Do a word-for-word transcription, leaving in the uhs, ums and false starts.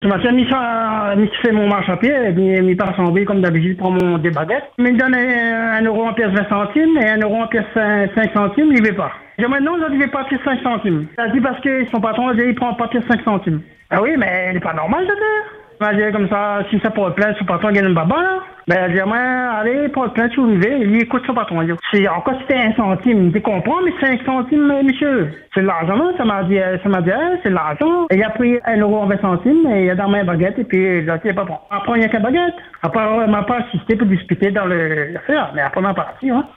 Ce matin, je fais mon marche à pied, et puis je passe en ville comme d'habitude, prends mon des baguettes. Il me donne un euro en pièce vingt centimes et un euro en pièce cinq centimes, il ne veut pas. Je dis, mais non, je ne vais pas pièce cinq centimes. Il a dit parce que son patron, il prend pas pièce cinq centimes. Ah oui, mais il n'est pas normal de faire. Il m'a dit comme ça, si ça pour le plaindre, son patron gagne un baba, là. Ben, il a dit, allez, pour le plaindre, si vous voulez, il lui écoute son patron. C'est encore c'était un centime, tu comprends, mais cinq centimes, monsieur. C'est de l'argent, non? Ça m'a dit, ça m'a dit, hein, c'est de l'argent. Et il a pris un euro en vingt centimes, et il a donné ma baguette, et puis il a dit, pas bon. Après, il n'y a qu'une baguette. Après, il m'a pas assisté pour discuter dans l'affaire, mais après, il m'a parti, hein.